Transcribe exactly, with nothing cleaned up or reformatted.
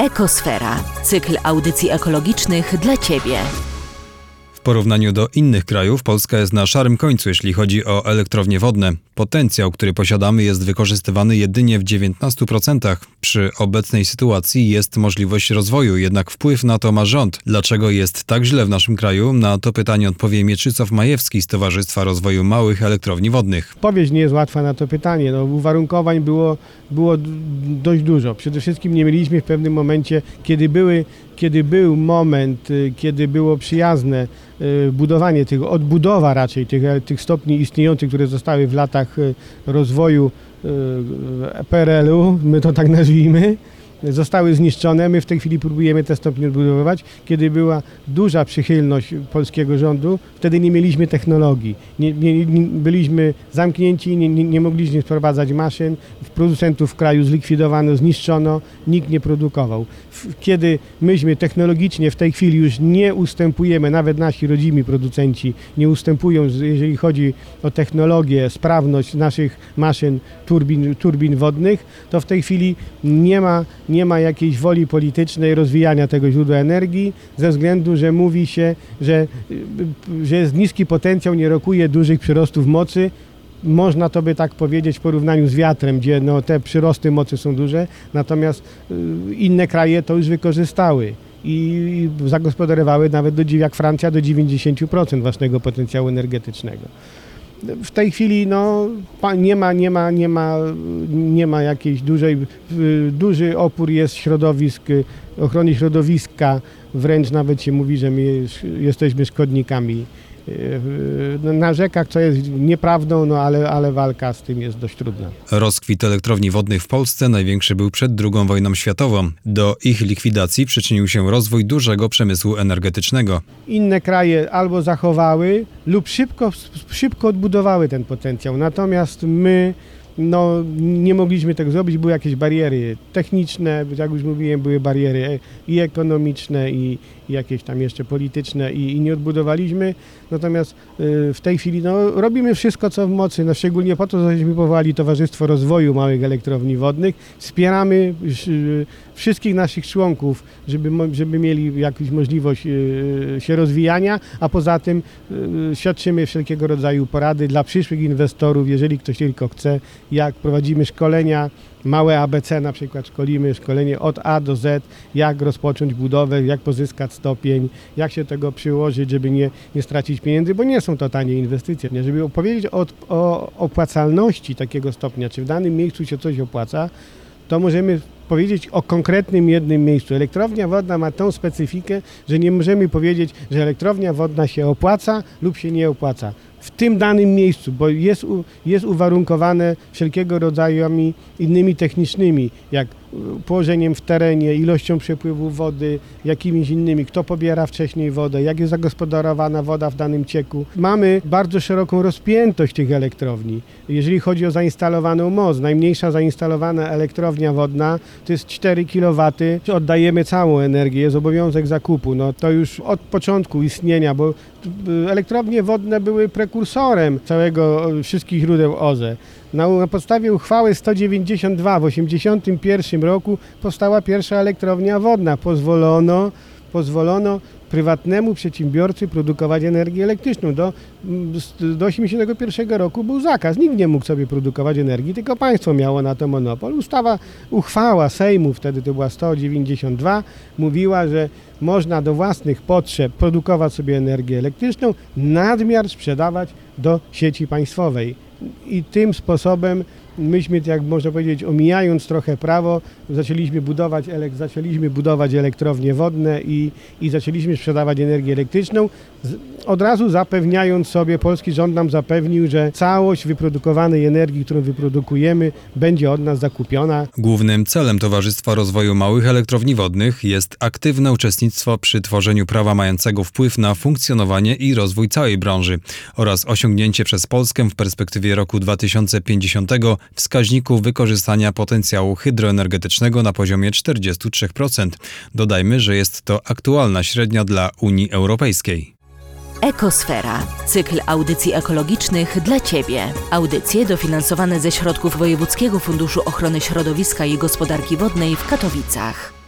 Ekosfera. Cykl audycji ekologicznych dla Ciebie. W porównaniu do innych krajów Polska jest na szarym końcu, jeśli chodzi o elektrownie wodne. Potencjał, który posiadamy, jest wykorzystywany jedynie w dziewiętnastu procentach. Przy obecnej sytuacji jest możliwość rozwoju, jednak wpływ na to ma rząd. Dlaczego jest tak źle w naszym kraju? Na to pytanie odpowie Mieczysław Majewski z Towarzystwa Rozwoju Małych Elektrowni Wodnych. Odpowiedź nie jest łatwa na to pytanie. No, uwarunkowań było, było dość dużo. Przede wszystkim nie mieliśmy w pewnym momencie, kiedy były Kiedy był moment, kiedy było przyjazne budowanie tych, odbudowa raczej tych, tych stopni istniejących, które zostały w latach rozwoju P R L u, my to tak nazwijmy, zostały zniszczone. My w tej chwili próbujemy te stopnie odbudowywać. Kiedy była duża przychylność polskiego rządu, wtedy nie mieliśmy technologii. Nie, nie, nie, byliśmy zamknięci, nie, nie, nie mogliśmy sprowadzać maszyn. Producentów w kraju zlikwidowano, zniszczono, nikt nie produkował. Kiedy myśmy technologicznie w tej chwili już nie ustępujemy, nawet nasi rodzimi producenci nie ustępują, jeżeli chodzi o technologię, sprawność naszych maszyn, turbin, turbin wodnych, to w tej chwili nie ma nie ma jakiejś woli politycznej rozwijania tego źródła energii, ze względu, że mówi się, że, że jest niski potencjał, nie rokuje dużych przyrostów mocy. Można to by tak powiedzieć w porównaniu z wiatrem, gdzie no, te przyrosty mocy są duże, natomiast inne kraje to już wykorzystały i zagospodarowały nawet, do, jak Francja, do dziewięćdziesięciu procent własnego potencjału energetycznego. W tej chwili no, nie ma, nie ma, nie ma, nie ma jakiejś dużej, duży opór jest środowisk, ochrony środowiska, wręcz nawet się mówi, że my jesteśmy szkodnikami. Na rzekach, co jest nieprawdą, no ale, ale walka z tym jest dość trudna. Rozkwit elektrowni wodnych w Polsce największy był przed drugą wojną światową. Do ich likwidacji przyczynił się rozwój dużego przemysłu energetycznego. Inne kraje albo zachowały lub szybko, szybko odbudowały ten potencjał, natomiast my no, nie mogliśmy tego zrobić, były jakieś bariery techniczne, jak już mówiłem, były bariery i ekonomiczne, i, i jakieś tam jeszcze polityczne i, i nie odbudowaliśmy. Natomiast y, w tej chwili no, robimy wszystko, co w mocy, no, szczególnie po to, żeśmy powołali Towarzystwo Rozwoju Małych Elektrowni Wodnych. Wspieramy y, wszystkich naszych członków, żeby, żeby mieli jakąś możliwość y, się rozwijania, a poza tym y, świadczymy wszelkiego rodzaju porady dla przyszłych inwestorów, jeżeli ktoś tylko chce. Jak prowadzimy szkolenia, małe A B C na przykład, szkolimy szkolenie od A do Z, jak rozpocząć budowę, jak pozyskać stopień, jak się tego przyłożyć, żeby nie, nie stracić pieniędzy, bo nie są to tanie inwestycje. Żeby opowiedzieć o, o opłacalności takiego stopnia, czy w danym miejscu się coś opłaca, to możemy powiedzieć o konkretnym jednym miejscu. Elektrownia wodna ma tą specyfikę, że nie możemy powiedzieć, że elektrownia wodna się opłaca lub się nie opłaca w tym danym miejscu, bo jest, jest uwarunkowane wszelkiego rodzaju innymi technicznymi, jak położeniem w terenie, ilością przepływu wody, jakimiś innymi, kto pobiera wcześniej wodę, jak jest zagospodarowana woda w danym cieku. Mamy bardzo szeroką rozpiętość tych elektrowni. Jeżeli chodzi o zainstalowaną moc, najmniejsza zainstalowana elektrownia wodna to jest cztery kilowatty. Oddajemy całą energię, jest obowiązek zakupu. No to już od początku istnienia, bo elektrownie wodne były prekursorem całego, wszystkich źródeł O Z E. Na, na podstawie uchwały sto dziewięćdziesiąt dwa w tysiąc dziewięćset osiemdziesiątym pierwszym roku powstała pierwsza elektrownia wodna. Pozwolono, pozwolono prywatnemu przedsiębiorcy produkować energię elektryczną. Do, do osiemdziesiątego pierwszego roku był zakaz. Nikt nie mógł sobie produkować energii, tylko państwo miało na to monopol. Ustawa, uchwała Sejmu, wtedy to była sto dziewięćdziesiąt dwa, mówiła, że można do własnych potrzeb produkować sobie energię elektryczną, nadmiar sprzedawać do sieci państwowej. I tym sposobem myśmy, jak można powiedzieć, omijając trochę prawo, zaczęliśmy budować, zaczęliśmy budować elektrownie wodne i, i zaczęliśmy sprzedawać energię elektryczną, od razu zapewniając sobie, polski rząd nam zapewnił, że całość wyprodukowanej energii, którą wyprodukujemy, będzie od nas zakupiona. Głównym celem Towarzystwa Rozwoju Małych Elektrowni Wodnych jest aktywne uczestnictwo przy tworzeniu prawa mającego wpływ na funkcjonowanie i rozwój całej branży oraz osiągnięcie przez Polskę w perspektywie roku dwa tysiące pięćdziesiątego wskaźników wykorzystania potencjału hydroenergetycznego na poziomie czterdzieści trzy procent. Dodajmy, że jest to aktualna średnia dla Unii Europejskiej. Ekosfera. Cykl audycji ekologicznych dla Ciebie. Audycje dofinansowane ze środków Wojewódzkiego Funduszu Ochrony Środowiska i Gospodarki Wodnej w Katowicach.